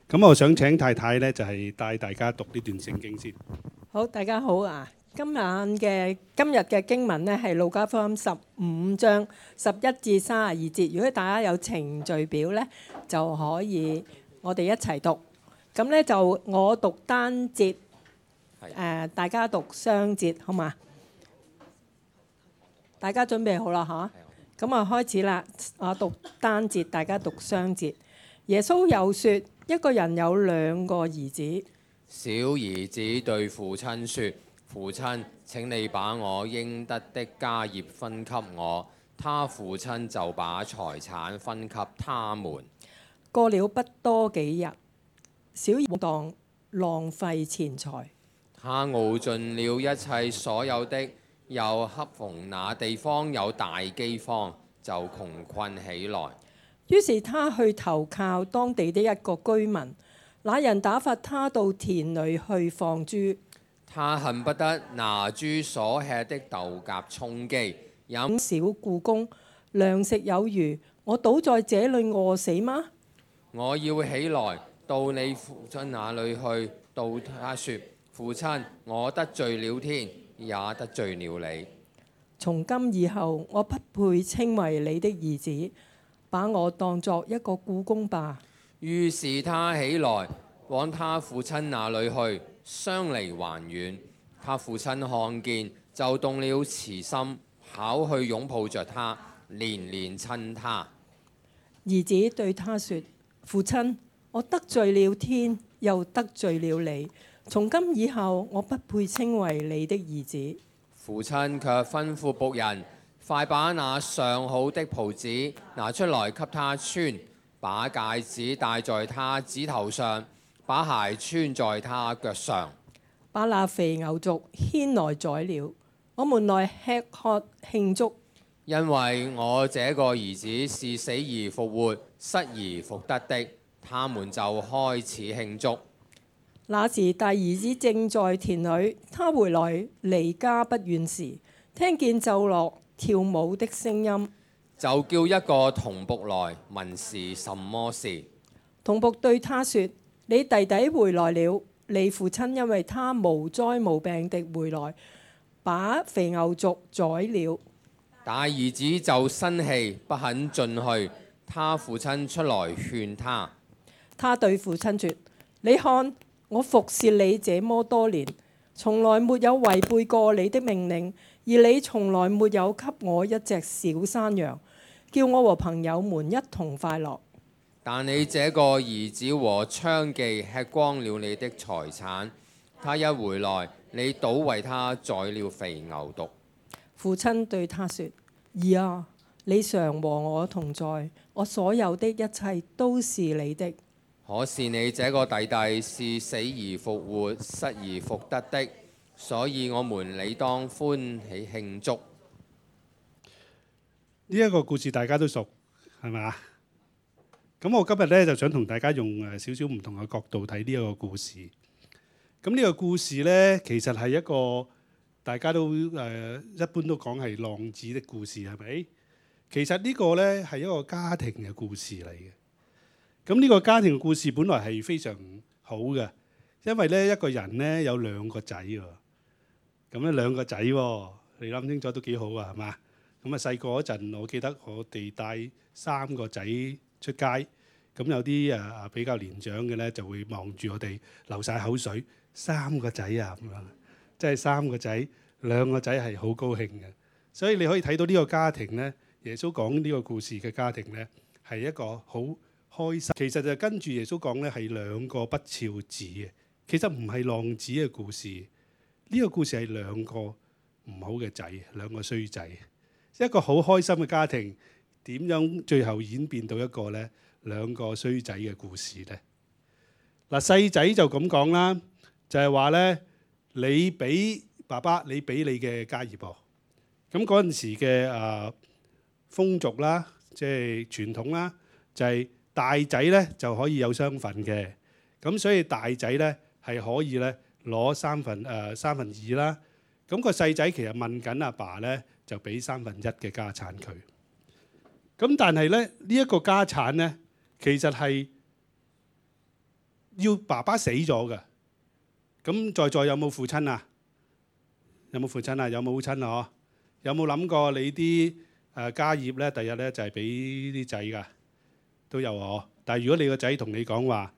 咁我想請太太呢，就係帶大家讀呢段聖經先。 好，大家好啊！今日嘅經文呢係路加福音15章11至32節。如果大家有程序表呢，就可以我哋一齊讀。咁呢就我讀單節，大家讀雙節，好嘛？大家準備好啦嚇？咁啊開始啦！我讀單節，大家讀雙節。耶穌又說：一個人有兩個兒子， 小兒子對父親說：父親，請你把我應得的家業分給我。他父親就把財產分給他們。 過了不多幾日，小兒當浪費錢財， 他耗盡了一切所有的，又恰逢那地方有大饑荒，就窮困起來。 於是他去投靠當地的一個居民，那人打發他到田裏去放豬。 他恨不得拿豬所吃的豆莢充飢，飲小雇工，糧食有餘，我倒在這裏餓死嗎？ 我要起來到你父親那裏去，對他說：父親，我得罪了天，也得罪了你。 從今以後，我不配稱為你的兒子，把我當作一個雇工吧。 於是他起來往他父親那裏去，相離還遠。他父親看見，就動了慈心，跑去擁抱着他，連連親他。 兒子對他說：父親，我得罪了天，又得罪了你。從今以後，我不配稱為你的兒子。 父親卻吩咐僕人，快把那上好的袍子拿出來給他穿，把戒指戴在他指頭上，把鞋穿在他腳上， 把那肥牛犢牽來宰了，我們來吃喝慶祝。 因為我這個兒子是死而復活、失而復得的。他們就開始慶祝。 那時大兒子正在田裏，他回來離家不遠時，聽見奏樂跳舞的聲音， 就叫一個童僕來問是什麼事。 童僕對他說：你弟弟回來了，你父親因為他無災無病的回來，把肥牛犢宰了。 大兒子就生氣，不肯進去。他父親出來勸他。 他對父親說：你看，我服侍你這麼多年，從來沒有違背過你的命令，而你從來沒有給我一隻小山羊，叫我和朋友們一同快樂。 但你這個兒子和娼妓吃光了你的財產，他一回來，你倒為他宰了肥牛犢。 父親對他說：兒啊，你常和我同在，我所有的一切都是你的。 可是你這個弟弟是死而復活、失而復得的，所以我們理當歡喜慶祝。 呢一個故事大家都熟，係咪啊？咁我今日呢，就想同大家用少少唔同嘅角度睇呢一個故事。咁呢個故事呢，其實係一個大家都一般都講係浪子的故事，係咪？其實呢個呢，係一個家庭嘅故事嚟嘅。咁呢個家庭故事本來係非常好嘅，因為呢一個人呢有兩個仔喎，咁呢兩個仔喎，你諗清楚都幾好啊，係嘛？咁啊細個嗰陣，我記得我哋帶三個仔出街，咁有啲比較年長嘅呢就會望住我哋流晒口水，三個仔啊咁樣，即係三個仔，兩個仔係好高興嘅，所以你可以睇到呢個家庭呢，耶穌講呢個故事嘅家庭呢係一個好開心，其實就跟住耶穌講咧，係兩個不肖子嘅。其實唔係浪子嘅故事，呢個故事係兩個唔好嘅仔，兩個衰仔。一個好開心嘅家庭，點樣最後演變到一個咧兩個衰仔嘅故事呢？嗱，細仔就咁講啦，就係話咧，你俾爸爸，你俾你嘅家業噃。咁嗰陣時嘅風俗啦，即係傳統啦，就係大仔咧就可以有雙份嘅，咁所以大仔咧係可以咧攞三分二啦。咁個細仔其實問緊阿爸咧，就俾1/3嘅家產佢。咁但係咧呢一個家產咧，其實係要爸爸死咗嘅。咁在座有冇父親啊？有冇父親啊？有冇母親啊？有冇諗過你啲家業咧？第日咧就係俾啲仔㗎，都有我。但係如果你個仔同你講話，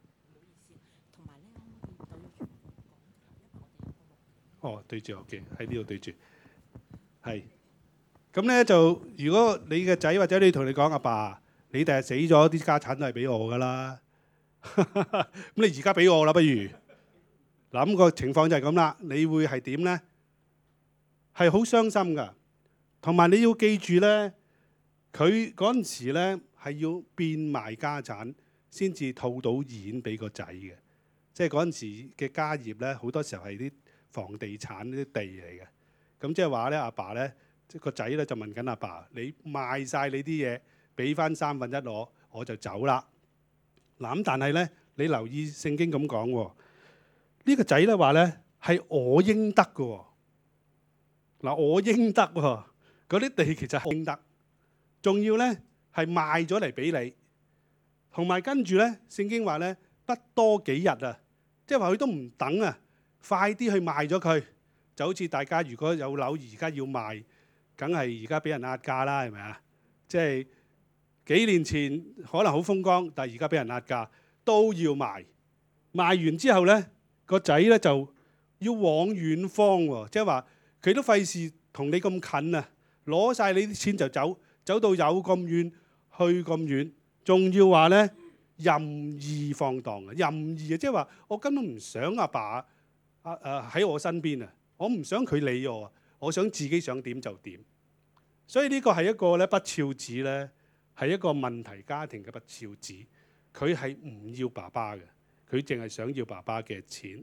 哦，對住我嘅，喺呢度對住，係。咁咧就如果你嘅仔或者你同你講阿爸，你第日死咗啲家產都係俾我㗎啦。咁你而家俾我啦，不如嗱，咁個情況就係咁啦。你會係點咧？係好傷心㗎。同埋你要記住咧，佢嗰陣時咧係要變賣家產先至套到現俾個仔嘅。即係嗰陣時嘅家業咧，好多時候係啲房地產啲地嚟嘅。咁即係話咧，阿爸咧，即係個仔咧就問緊阿爸：你賣晒你啲嘢，俾翻1/3我就走啦。嗱咁，但係咧，你留意聖經咁講喎，呢個仔咧話咧係我應得嘅喎。嗱，我應得喎，嗰啲地其實係應得，仲要咧係賣咗嚟俾你，同埋跟住咧聖經話咧不多幾日啊，即係話佢都唔等啊，快啲去賣咗佢，就好似大家如果有樓而家要賣，梗係而家俾人壓價啦，係咪啊？即係幾年前可能好風光，但係而家俾人壓價都要賣，賣完之後咧個仔咧就要往遠方喎，即係話佢都費事同你咁近啊，攞晒你啲錢就走，走到有咁遠去咁遠，仲要話咧任意放蕩啊，任意啊，即係話我根本唔想阿爸喺我身邊啊，我唔想佢理我啊，我想自己想點就點。所以呢個係一個咧不肖子咧，係一個問題家庭嘅不肖子。佢係唔要爸爸嘅，佢淨係想要爸爸嘅錢。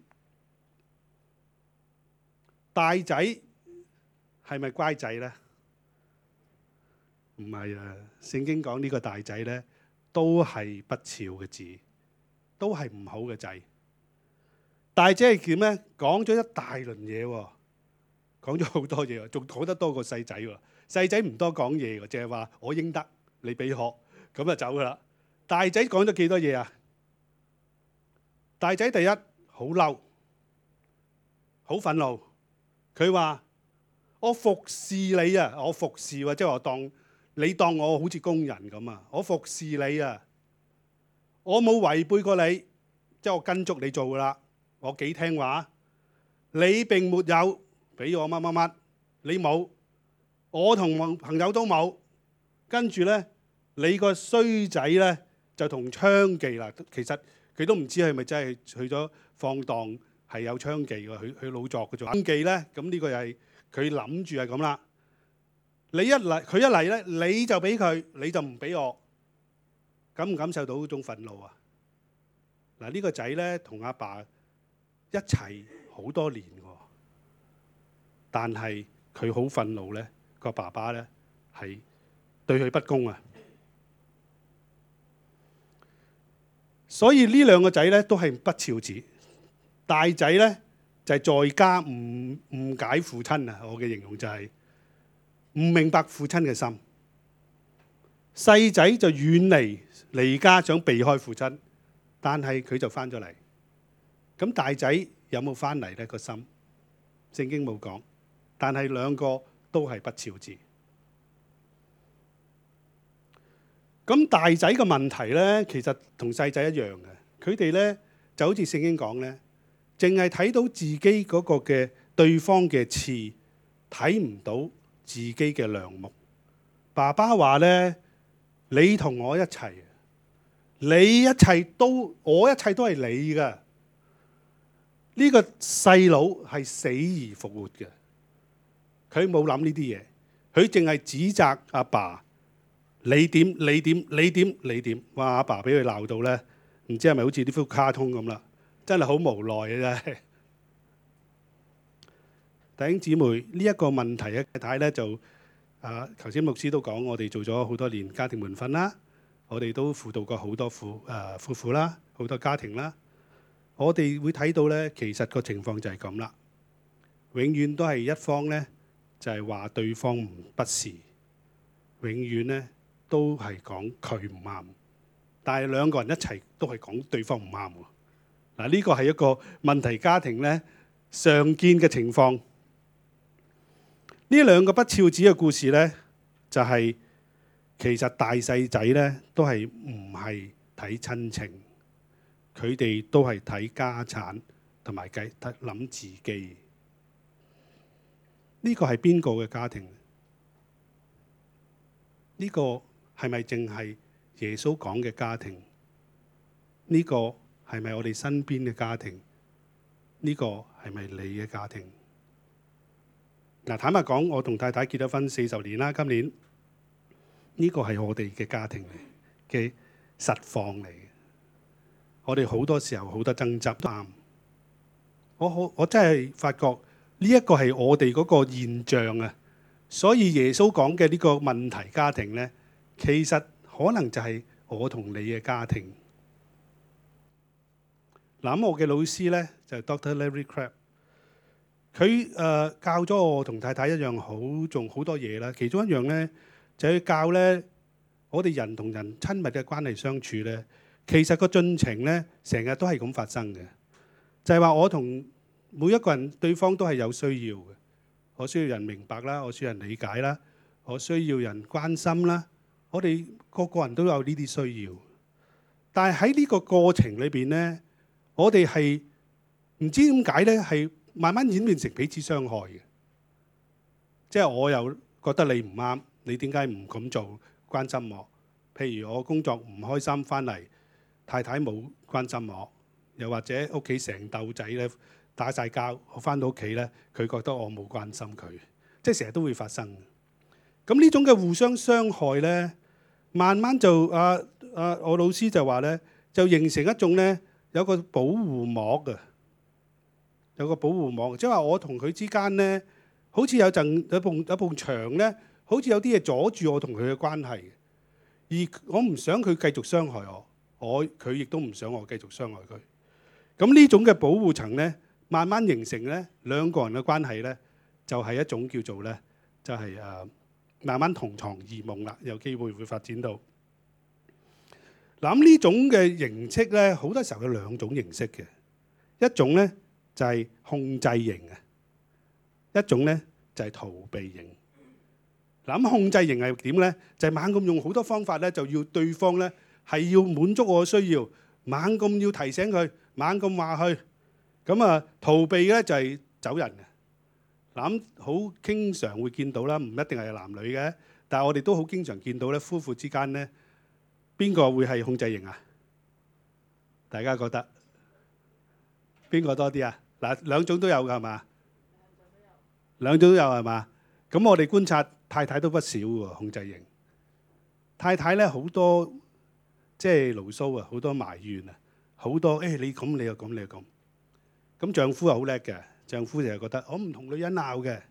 大仔係咪乖仔咧？唔係啊！聖經講呢個大仔咧，都係不肖嘅子，都係唔好嘅仔。大仔係點咧？講咗一大輪嘢喎，講咗好多嘢喎，仲講得多過細仔喎。細仔唔多講嘢喎，淨係話我應得，你俾學，咁就走噶啦。大仔講咗幾多嘢啊？大仔第一好嬲，好憤怒。佢話：我服侍你啊！我服侍喎，即係話你當我好似工人咁啊！我服侍你啊！我冇違背過你，即係我跟足你做噶啦。我幾聽話。你並沒有俾我乜乜乜，你冇。我同朋友都冇。跟住咧，你個衰仔咧就同娼妓啦。其實佢都唔知係咪真係去咗放蕩。係有娼妓喎，佢老作嘅做娼妓咧，咁呢個又係佢諗住係咁啦。佢一嚟咧，你就俾佢，你就唔俾我，感唔感受到嗰種憤怒啊？嗱，呢個仔咧同阿爸一齊好多年喎，但係佢好憤怒咧，個爸爸咧係對佢不公啊。所以呢兩個仔咧都係不肖子。大仔咧就係在家誤解父親啊！我嘅形容就係唔明白父親嘅心。細仔就遠離家，想避開父親，但係佢就翻咗嚟。咁大仔有冇翻嚟咧？個心聖經冇講，但係兩個都係不肖子。咁大仔嘅問題咧，其實同細仔一樣嘅。佢哋咧就好似聖經講咧。淨係睇到自己嗰個嘅對方嘅刺，睇唔到自己嘅梁木。爸爸話咧：你同我一齊，我一切都係你㗎。呢個細佬係死而復活嘅，佢冇諗呢啲嘢，佢淨係指責阿爸：你點？哇！阿爸俾佢鬧到咧，唔知係咪好似啲幅卡通咁啦。真係好無奈嘅真係，弟兄姊妹呢一個問題嘅太咧就頭先牧師都講，我哋做咗好多年家庭門訓啦，我哋都輔導過好多夫婦啦，好多家庭啦，我哋會睇到咧，其實個情況就係咁啦，永遠都係一方咧就係話對方不是，永遠咧都係講佢唔啱，但係兩個人一齊都係講對方唔啱喎。 嗱，呢個係一個問題家庭咧常見嘅情況。呢兩個不肖子嘅故事咧，就係其實大細仔咧都係唔係睇親情，佢哋都係睇家產同埋諗自己。呢個係邊個嘅家庭？呢個係咪淨係耶穌講嘅家庭？呢個係咪我哋身邊嘅家庭？呢個係咪你嘅家庭？嗱，坦白講，我同太太結咗婚40年啦，今年呢個係我哋嘅家庭嚟嘅實況嚟嘅。我哋好多時候好多爭執都啱。我真係發覺呢一個係我哋嗰個現象啊。所以耶穌講嘅呢個問題家庭呢，其實可能就係我同你嘅家庭。嗱，咁我嘅老師呢，就係 Dr. Larry Crabb， 佢教咗我同太太一樣好多嘢啦。其中一樣呢，就係教呢我哋人同人親密嘅關係相處呢，其實個進程呢，成日都係咁發生嘅。就係話我同每一個人對方都係有需要嘅。我需要人明白啦，我需要人理解啦，我需要人關心啦。我哋個個人都有呢啲需要，但係喺呢個過程裏邊呢，我哋係唔知點解呢，係慢慢演變成彼此傷害嘅。即係我又覺得你唔啱，你點解唔咁做關心我？譬如我工作唔開心翻嚟，太太冇關心我，又或者屋企成竇仔呢，打晒交，我翻到屋企咧，佢覺得我冇關心佢，即係成日都會發生。咁呢種嘅互相傷害咧，慢慢就我老師就話咧，就形成一種咧有個保護膜嘅，有個保護膜，即係話我同佢之間咧，好似有埲牆咧，好似有啲嘢阻住我同佢嘅關係，而我唔想佢繼續傷害我，佢亦都唔想我繼續傷害佢。咁呢種嘅保護層咧，慢慢形成咧，兩個人嘅關係咧，就係一種叫做咧，就係慢慢同床異夢啦。有機會會發展到嗱，咁呢種嘅形式咧，好多時候有兩種形式嘅，一種咧就係控制型嘅，一種咧就係逃避型。嗱，咁控制型係點咧？就係猛咁用好多方法咧，就要對方咧係要滿足我嘅需要，猛咁要提醒佢，猛咁話佢。咁逃避咧就係走人嘅。嗱，咁好經常會見到啦，唔一定係男女嘅，但係我哋都好經常見到咧，夫婦之間咧，邊個會係控制型啊？大家覺得邊個多啲啊？嗱，兩種都有㗎係嘛？兩種都有係嘛？咁我哋觀察太太都不少喎，控制型。太太咧好多即係牢騷啊，好多埋怨啊，好多你咁你又咁你又咁。咁丈夫又好叻嘅，丈夫就係覺得我唔同女人鬧嘅，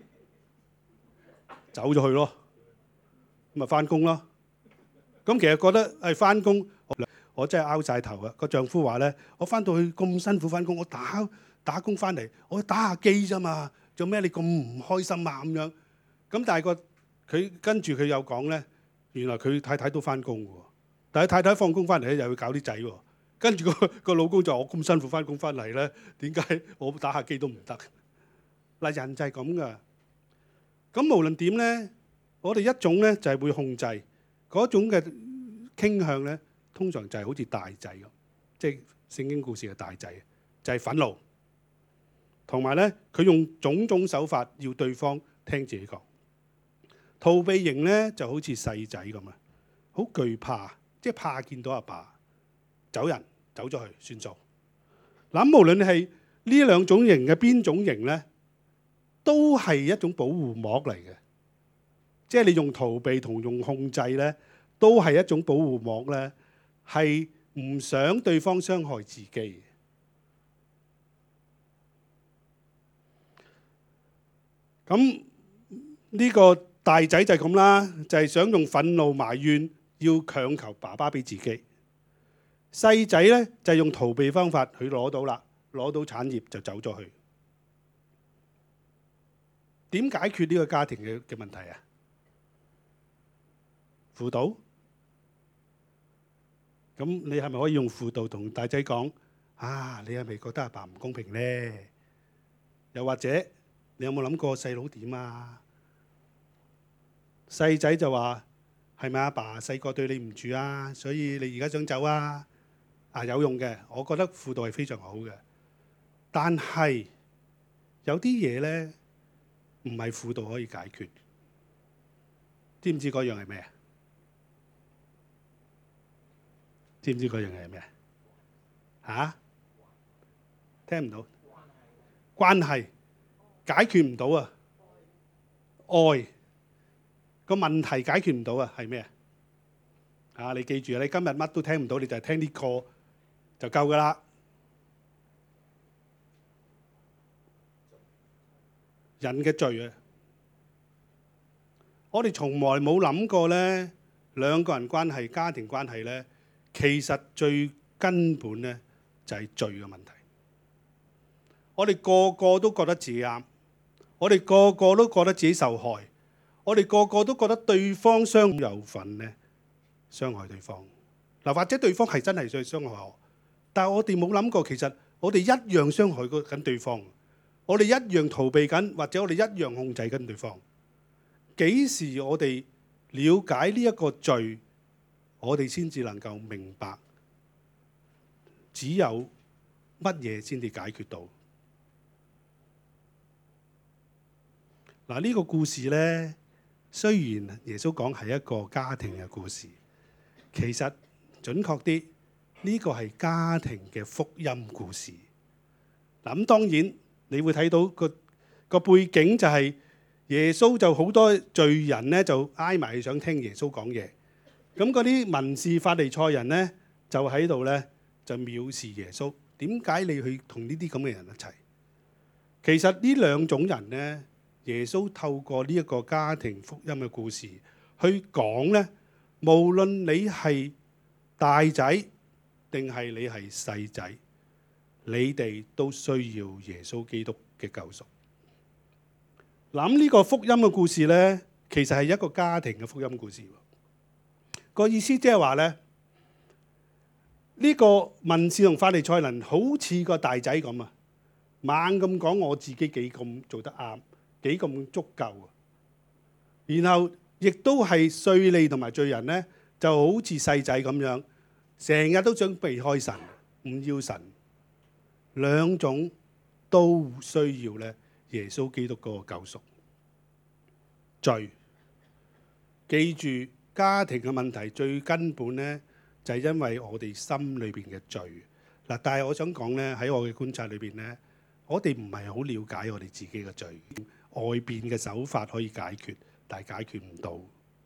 走咗去咯，咁咪翻工咯。咁其實覺得翻工，我真係拗晒頭啊！個丈夫話咧，我翻到去咁辛苦翻工，我打工翻嚟，我打下機啫嘛，做咩你咁唔開心啊咁樣？咁但係佢跟住佢又講咧，原來佢太太都翻工喎，但係太太放工翻嚟咧又要搞啲仔喎。跟住個老公就話：我咁辛苦翻工翻嚟咧，點解我打下機都唔得？嗱，人就係咁噶。咁無論點咧，我哋一種咧就係會控制嗰種嘅傾向咧，通常就係好似大仔咁，即係聖經故事嘅大仔，就係憤怒，同埋咧佢用種種手法要對方聽自己講。逃避型咧就好似細仔咁啊，好懼怕，即係怕見到阿爸走人。走咗去算數。嗱，無論係呢兩種型嘅邊種型咧，都係一種保護膜嚟嘅。即係你用逃避同用控制咧，都係一種保護膜咧，係唔想對方傷害自己。咁呢個大仔就係咁啦，就係想用憤怒埋怨，要強求爸爸俾自己。細仔咧就係用逃避方法，佢攞到啦，攞到產業就走咗去。點解決呢個家庭嘅問題啊？輔導？咁你係咪可以用輔導同大仔講？ 你係咪覺得阿爸唔公平呢？又或者你有冇諗過細佬點啊？細仔就話：係咪阿爸細個對你唔住啊？所以你而家想走啊？有用嘅，我覺得輔導係非常好嘅。但係有啲嘢呢，唔係輔導可以解決。知唔知嗰樣係咩啊？知唔知嗰樣係咩啊？聽唔到？關係解決唔到啊！愛個問題解決唔到啊！係咩啊？你記住啊！你今日乜都聽唔到，你就係聽啲課就夠噶啦。人嘅罪啊！我哋從來冇諗過呢，兩個人關係、家庭關係呢，其實最根本呢就係罪嘅問題。我哋個個都覺得自己啱，我哋個個都覺得自己受害，我哋個個都覺得對方有份呢傷害對方。或者對方係真係想傷害我，但係我哋冇諗過，其實我哋一樣傷害緊對方，我哋一樣逃避緊，或者我哋一樣控制緊對方。幾時我哋了解呢一個罪，我哋先至能夠明白，只有乜嘢先至解決到。呢個故事呢，雖然耶穌講係一個家庭嘅故事，其實準確啲，呢個係家庭嘅福音故事。咁當然你會睇到個背景就係耶穌就好多罪人呢，就挨埋想聽耶穌講嘢。咁嗰啲文士法利賽人呢，就喺度呢，就藐視耶穌。點解你去同呢啲咁嘅人一齊？其實呢兩種人呢，耶穌透過呢一個家庭福音嘅故事去講呢，無論你係大仔定係你係細仔，你哋都需要耶穌基督嘅救贖。諗呢個福音嘅故事呢，其實係一個家庭嘅福音故事。個意思即係話呢，呢個文士同法利賽人好似個大仔咁啊，猛咁講我自己幾咁做得啱，幾咁足夠。然後亦都係稅吏同埋罪人呢，就好似細仔咁樣，成日都想避開神，唔要神。兩種都需要咧耶穌基督嗰個救贖。罪，記住家庭嘅問題最根本呢，就係因為我哋心裏邊嘅罪。但係我想講呢，喺我嘅觀察裏邊呢，我哋唔係好了解我哋自己嘅罪。外邊嘅手法可以解決，但係解決唔到。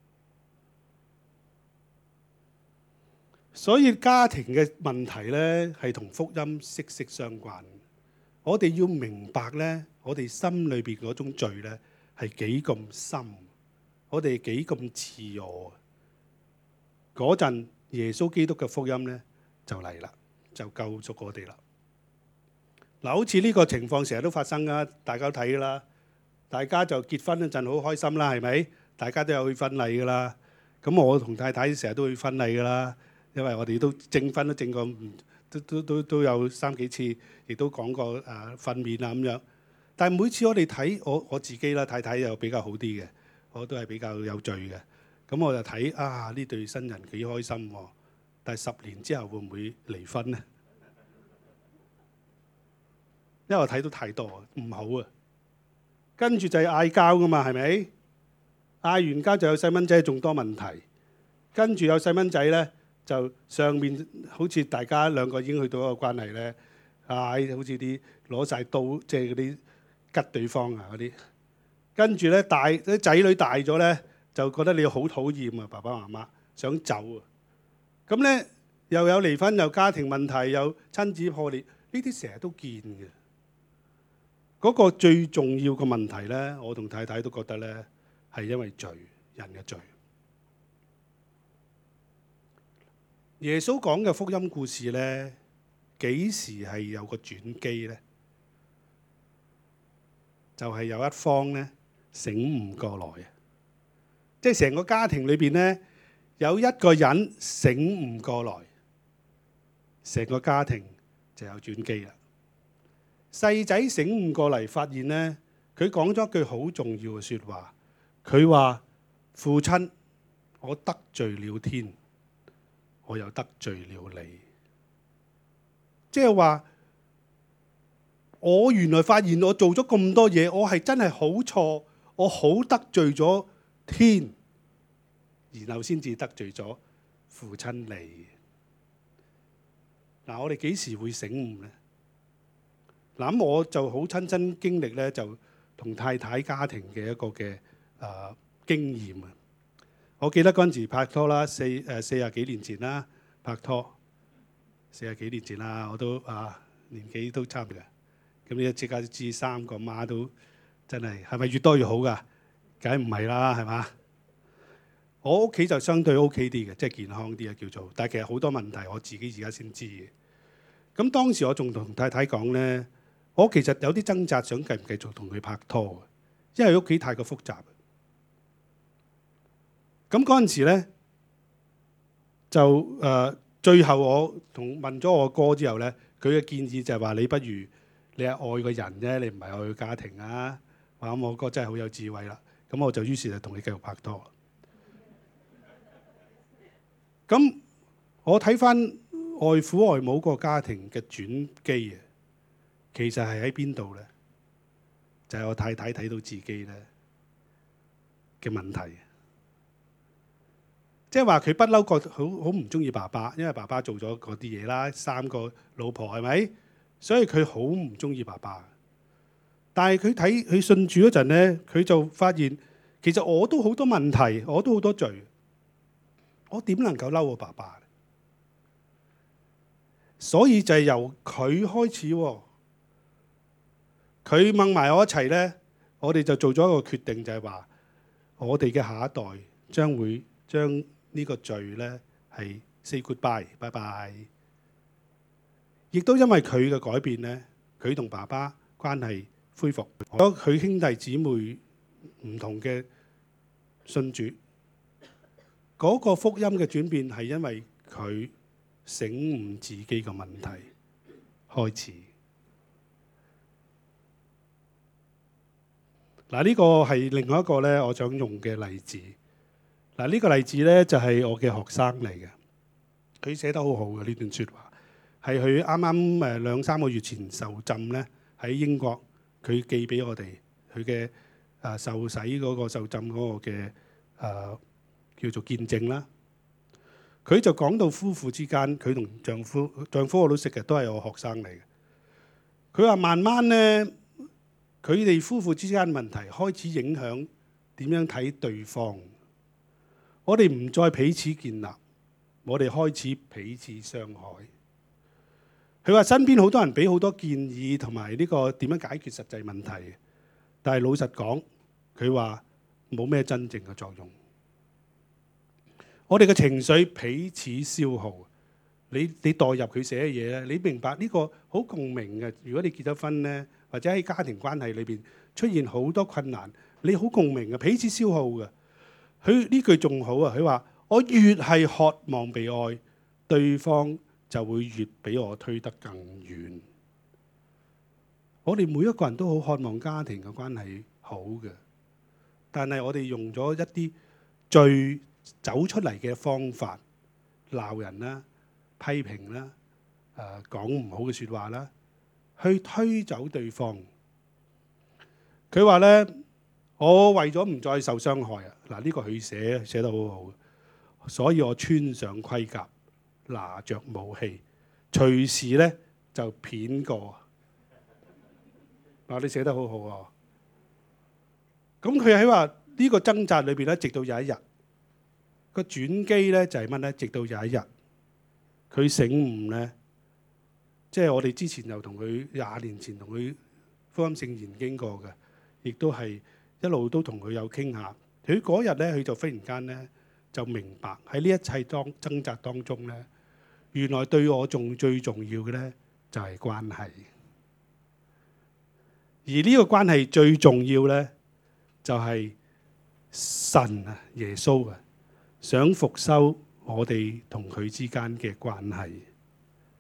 所以家庭嘅問題呢，係同福音息息相關。我哋要明白呢，我哋心裏邊嗰種罪呢，係幾咁深，我哋幾咁似我。嗰陣耶穌基督嘅福音呢，就嚟啦，就救贖我哋啦。好似呢個情況成日都發生噶，大家都睇啦。大家就結婚嗰陣好開心啦，係咪？大家都有去婚禮噶啦。咁我同太太成日都去婚禮噶啦，因為我哋都證婚都證過，都有3幾次，亦都講過訓勉啊咁樣。但係每次我哋睇我自己啦，太太又比較好啲嘅，我都係比較有罪嘅。咁我就睇呢對新人幾開心喎，但係10年之後會唔會離婚呢？因為我睇到太多唔好啊。跟住就係嗌交噶嘛，係咪？嗌完交就有細蚊仔，仲多問題。跟住有細蚊仔咧，就上面好似大家兩個已經去到一個關係咧，好似啲攞晒刀，即係嗰啲吉對方啊嗰啲。跟住咧啲仔女大咗咧，就覺得你好討厭啊，爸爸媽媽想走啊。咁咧又有離婚，又家庭問題，又親子破裂，呢啲成日都見嘅。嗰個最重要嘅問題呢，我同太太都覺得呢，係因為罪，人嘅罪。耶穌講嘅福音故事呢，幾時係有個轉機呢？就係有一方呢醒悟過來啊！即係成個家庭裏邊呢，有一個人醒悟過來，成個家庭就有轉機啦。細仔醒悟過嚟，發現呢，佢講咗一句好重要嘅説話。佢話：父親，我得罪了天，我又得罪了你。即係話，我原來發現我做咗咁多嘢，我係真係好錯，我好得罪咗天，然後先至得罪咗父親你。嗱，我哋幾時會醒悟呢？嗱，咁我就好親身經歷咧，就同太太家庭嘅一個嘅經驗啊。我記得嗰陣時拍拖啦，四十幾年前啦，拍拖40幾年前啦，我都年紀都差唔多嘅。咁你即刻知3個媽都真係咪越多越好㗎？梗係唔係啦，係嘛？我屋企就相對 OK 啲嘅，即係健康啲啊叫做。但係其實好多問題我自己而家先知嘅。咁當時我仲同太太講咧，我其實有啲掙扎，想繼唔繼續同佢拍拖，因為屋企太過複雜。咁嗰陣時咧，就最後我問咗我哥之後咧，佢嘅建議就係話：你不如你係愛個人啫，你唔係愛個家庭啊。話我哥真係好有智慧啦。咁我就於是就同你繼續拍拖。咁我睇翻外父外母個家庭嘅轉機啊，其實係喺邊度咧？就係我太太睇到自己咧嘅問題。即係話佢不嬲個好唔中意爸爸，因為爸爸做咗嗰啲嘢啦，3個老婆係咪？所以佢好唔中意爸爸。但係佢信主嗰陣咧，佢就發現其實我都好多問題，我都好多罪，我點能夠嬲我爸爸？所以就係由佢開始，佢掹埋我一齊咧，我哋就做咗一個決定，就係話我哋嘅下一代將會將呢個罪咧係 say goodbye，拜拜。亦都因為佢嘅改變咧，佢同爸爸關係恢復，咗佢兄弟姊妹唔同嘅信主。嗰個福音嘅轉變係因為佢醒悟自己嘅問題開始。嗱，呢個係另外一個咧，我想用嘅例子。嗱，呢個例子咧就係我嘅學生嚟嘅，佢寫得好好嘅呢段説話，係佢啱啱2-3個月前受浸咧，喺英國，佢寄俾我哋佢嘅受洗嗰個受浸嗰個嘅叫做見證啦。佢就講到夫婦之間，佢同丈夫我都識嘅，都係我學生嚟嘅。佢話慢慢咧，佢哋夫婦之間問題開始影響點樣睇對方。我哋唔再彼此建立，我哋開始彼此傷害。佢話身邊好多人俾好多建議同埋呢個點樣解決實際問題，但係老實講，佢話冇咩真正嘅作用。我哋嘅情緒彼此消耗。你代入佢寫嘅嘢咧，你明白呢個好共鳴嘅。如果你結咗婚咧，或者喺家庭關係裏邊出現好多困難，你好共鳴嘅，彼此消耗嘅。佢呢句仲好啊！佢話：我越係渴望被愛，對方就會越俾我推得更遠。我哋每一個人都好渴望家庭嘅關係好嘅，但係我哋用咗一啲最走出嚟嘅方法，鬧人啦、批評啦、講唔好嘅説話啦，去推走對方。佢話咧：我為咗唔再受傷害啊！嗱，呢個佢寫得好好，所以我穿上盔甲，拿着武器，隨時咧就片過。嗱，你寫得好好喎。咁佢喺話呢個掙扎裏邊咧，直到有一日個轉機咧就係乜咧？直到有一日佢醒悟咧，即係我哋之前又同佢20年前同佢福音聖言經過嘅，亦都係一路都同佢有傾下。佢嗰日咧，佢就忽然間咧就明白喺呢一切掙扎當中咧，原來對我最重要嘅咧就係關係。而呢個關係最重要咧，就係神啊，耶穌啊，想復修我哋同佢之間嘅關係。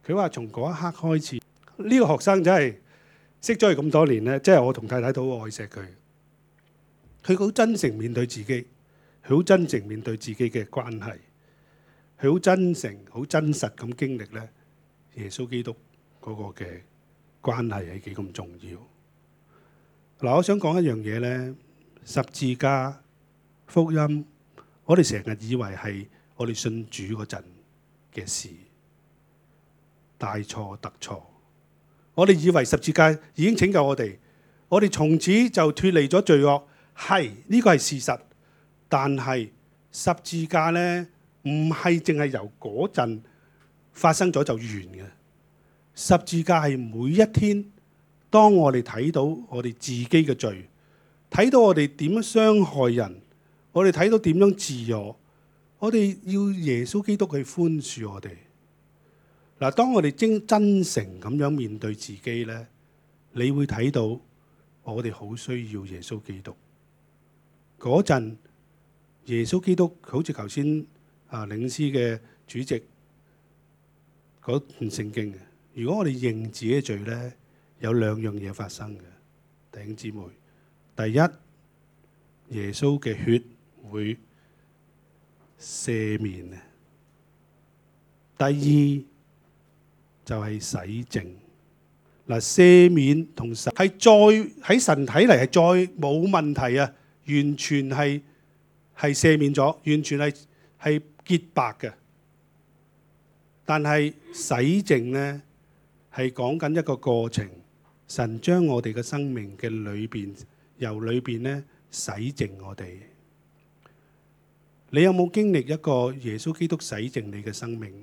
佢話從嗰一刻開始，呢個學生真係識咗佢咁多年咧，即係我同太太都好愛錫佢。佢好真誠面對自己，佢好真誠面對自己嘅關係，佢好真誠、好真實咁經歷咧耶穌基督嗰個嘅關係係幾咁重要。嗱，我想講一樣嘢咧，十字架福音，我哋成日以為係我哋信主嗰陣嘅事，大錯特錯。我哋以為十字架已經拯救我哋，我哋從此就脫離咗罪惡，係呢個係事實。但係十字架呢，唔係淨係由嗰陣發生咗就完嘅。十字架係每一天，當我哋睇到我哋自己嘅罪，睇到我哋點樣傷害人，我哋睇到點樣自我，我哋要耶穌基督去寬恕我哋。嗱，當我哋真誠咁樣面對自己呢，你會睇到我哋好需要耶穌基督。嗰陣耶穌基督好似頭先領詩嘅主席嗰段聖經嘅。如果我哋認自己嘅罪呢，有兩樣嘢發生嘅，弟兄姊妹。第一，耶穌嘅血會赦免啊。第二就係洗淨。嗱，赦免同洗係再喺神睇嚟係再冇問題啊，完全係赦免咗，完全係潔白嘅。但係洗淨呢，係講緊一個過程，神將我哋嘅生命嘅裏邊，由裏邊咧洗淨我哋。你有冇經歷一個耶穌基督洗淨你嘅生命？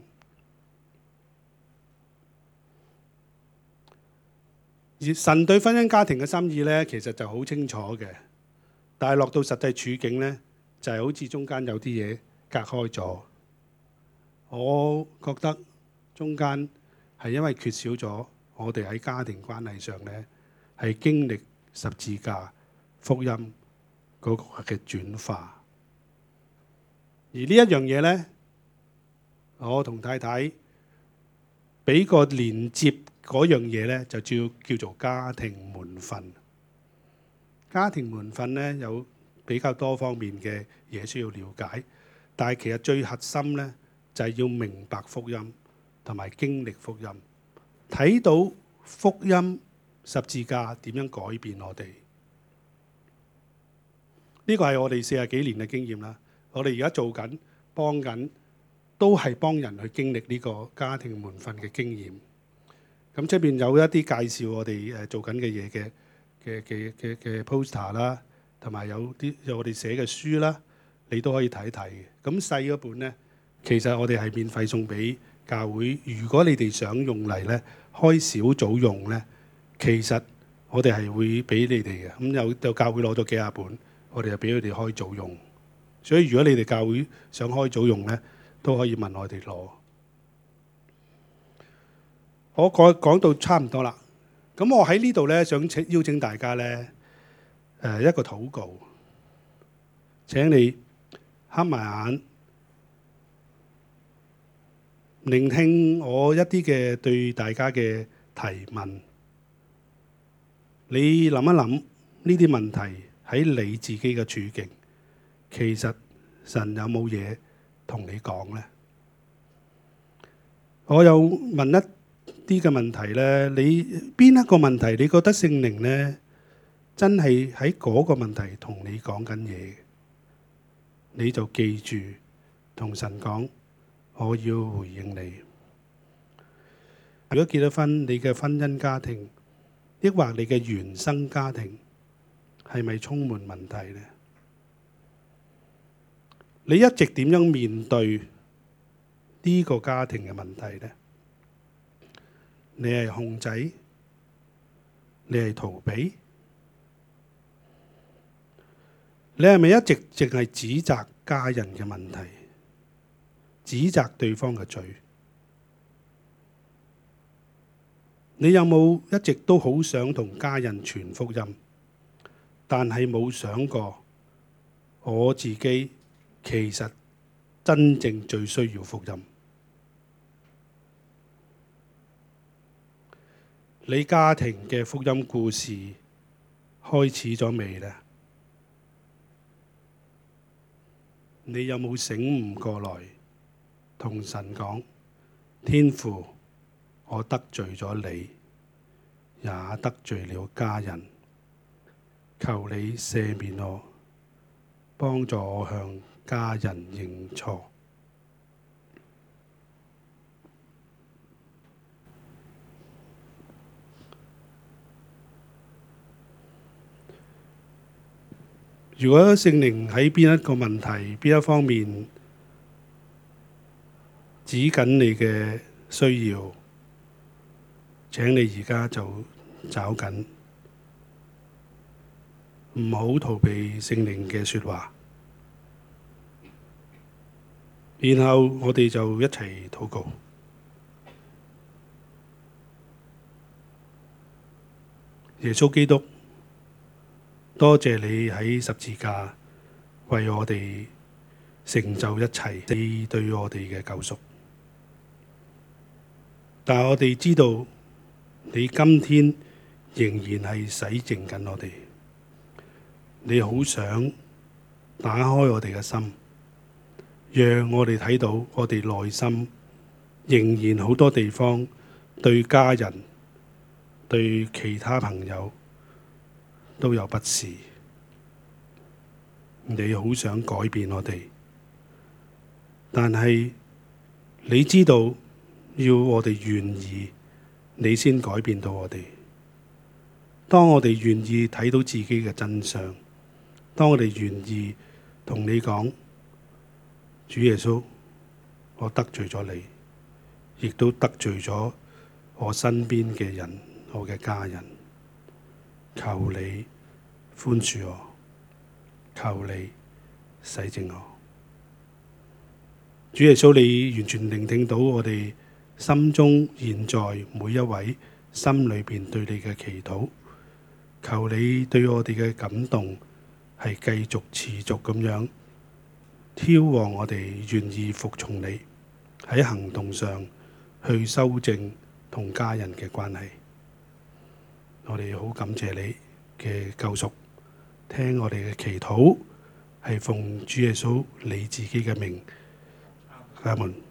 而神對婚姻家庭嘅心意咧，其實就好清楚嘅，但係落到實際處境咧，就係好似中間有啲嘢隔開咗。我覺得中間係因為缺少咗我哋喺家庭關係上咧，係經歷十字架福音嗰個嘅轉化。而呢一樣嘢咧，我同太太俾個連接嗰樣嘢咧，就叫做家庭門訓。家庭門訓咧有比較多方面嘅嘢需要了解，但係其實最核心咧就係要明白福音同埋經歷福音，睇到福音十字架點樣改變我哋。呢個係我哋40幾年嘅經驗啦。我哋而家做緊、幫緊，都係幫人去經歷呢個家庭門訓嘅經驗。咁出邊有一啲介紹我哋做緊嘅嘢嘅 poster 啦，同埋有我哋寫嘅書啦，你都可以睇睇嘅。咁細嗰本呢，其實我哋係免費送俾教會。如果你哋想用嚟呢，開小組用呢，其實我哋係會俾你哋嘅。咁有教會攞咗幾廿本，我哋就俾佢哋開組用。所以如果你哋教會想開組用呢，都可以問我哋攞。我講到差唔多啦，咁我喺呢度呢，想邀請大家呢，一個禱告。請你黑埋眼，聆聽我一啲嘅對大家嘅提問。你諗一諗呢啲問題喺你自己嘅處境，其實神有冇嘢同你講呢？我又問一啲嘅問題呢，你邊一個問題你覺得聖靈呢真係喺嗰個問題同你講緊嘢，你就記住同神講，我要回應你。如果結咗婚，你嘅婚姻家庭，抑或你嘅原生家庭，係咪充滿問題呢？你一直點樣面對呢個家庭嘅問題呢？你係控制？你係逃避？你係咪一直淨係指責家人嘅問題，指責對方嘅罪？你有冇一直都好想同家人傳福音，但係冇想過我自己其實真正最需要福音？ 你家庭嘅福音故事開始咗未呢？你有冇醒悟過來，同神講：天父，我得罪咗你，也得罪了家人，求你赦免我，幫助我向家人認錯。如果聖靈喺邊一個問題、邊一方面指緊你嘅需要，請你而家就找緊，唔好逃避聖靈嘅説話。然後我哋就一齊禱告。耶穌基督，多謝你喺十字架為我哋成就一切，你對我哋嘅救贖。但係我哋知道，你今天仍然係洗淨緊我哋。你好想打開我哋嘅心，讓我哋睇到我哋內心仍然好多地方對家人、對其他朋友都有不是。你好想改變我哋，但係你知道要我哋願意，你先改變到我哋。當我哋願意睇到自己嘅真相，當我哋願意同你講，主耶穌，我得罪咗你，亦都得罪咗我身邊嘅人，我嘅家人，求你寬恕我，求你洗淨我。主耶穌，你完全聆聽到我哋心中現在每一位心裏邊對你嘅祈禱，求你對我哋嘅感動係繼續持續咁樣挑旺我哋願意服從你，喺行動上去修正同家人嘅關係。我哋好感謝你嘅救贖，聽我哋嘅祈禱，係奉主耶穌你自己嘅名，阿門。